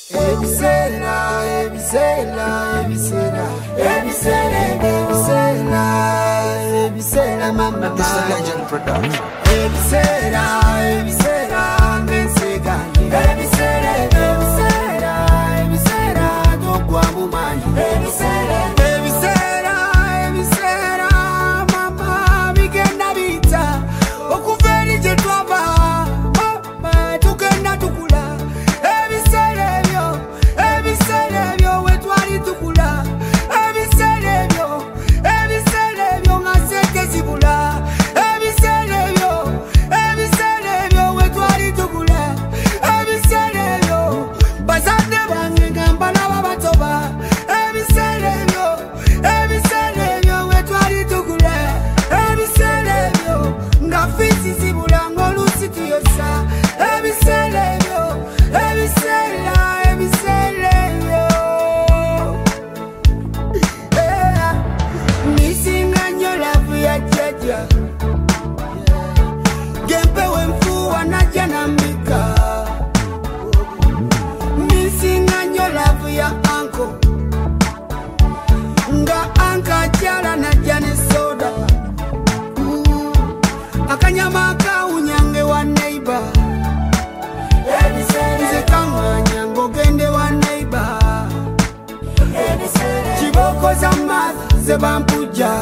Ebisera, ebisera, ebisera, ebisera, ebisera, ebisera, mama. This is a legend production. Ebisera, ebisera, ngesega. Ebisera, ebisera, ebisera, tokwa mumanyi. Ebisera, ebisera, ebisera, mama, bigenda bita. Okuveri je twaba, mama, tukenda tukula. Ebisera ebyo we twali tukula. Ebisera ebyo nga sente zibula. Ebisera ebyo we twali tukula. Ebisera ebyo bazadde bange nga mbalaba batoba. Ebisera ebyo we twali tukula. Ebisera ebyo nga fiisi zibula ng'oluusi tuyosa. Ebisera ebyo, ebisera ebyo. Nisinga nnyo laavu ya jjajja. Gempewe nfuuwa najja n'ammika. Nisinga nnyo laavu ya anko. Nga anka akyala najja ne soda. Akanyama akawunyange wa neighbor. Nze kaŋŋaanya ng'ogende wa neighbor. Kiboko za maazi ze bampujja.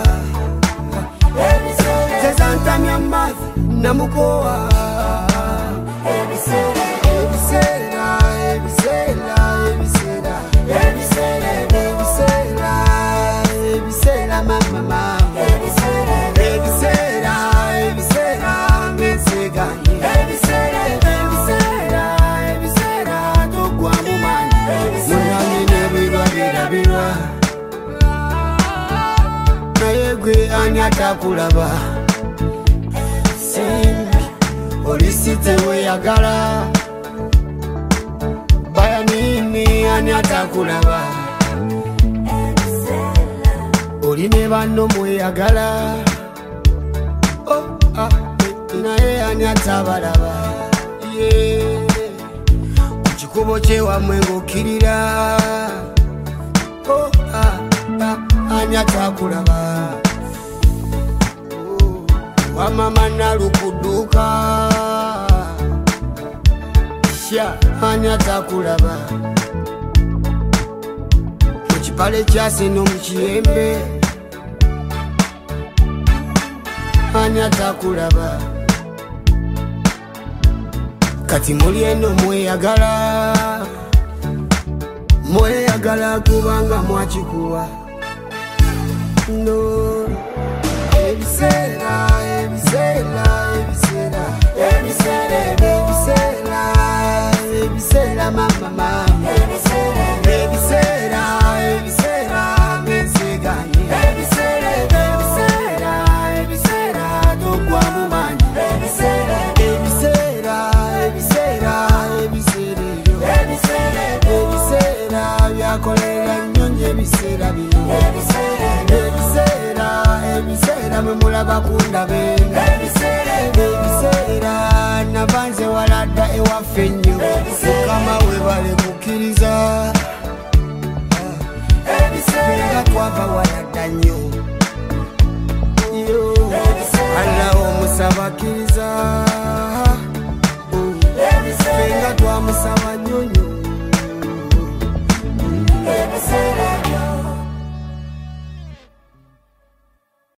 Ze zantamya maazi namukowa. Ebisera, ebisera, ebisera, ebisera, ebisera, mama, mama. Ebisera, ebisera, ngesega. Ebisera, ebisera, tokwa mumanyi. Munange n'ebirwa birabirwa. Naye gwe ani atakulaba? Simbi olisi teweyagala. Bayanini ani atakulaba? Oli ne banno mweyagala. Naye ani atabalaba? Ku kikubo kyewamwe ng'okkirira. Ani atakulaba? Wamama nalukuduka. Sha, ani atakulaba? Mu kipale kyaseno mu kiyembe. Ani atakulaba? Kati muli eno mweyagala. Mweyagala kubanga mwakikuwa. No. Ebisera, ebisera, ebisera, ebisera, ebisera, ebisera, mama, mama. Ebisera, ebisera, ebisera, ngesega. Ebisera, ebisera, ebisera, tokwa mumanyi. Ebisera, ebisera, ebisera, ebisera, ebisera, byakolera nnyo ebisera bino. Ebisera mwe mulaba kundabe. Ebisera nabanze waladda ewaffe nnyo. Mukama webale mukkiriza. Nga twava waladda nnyo. Allah omusaba akkiriza. Nga twamusaba nnyo nnyo.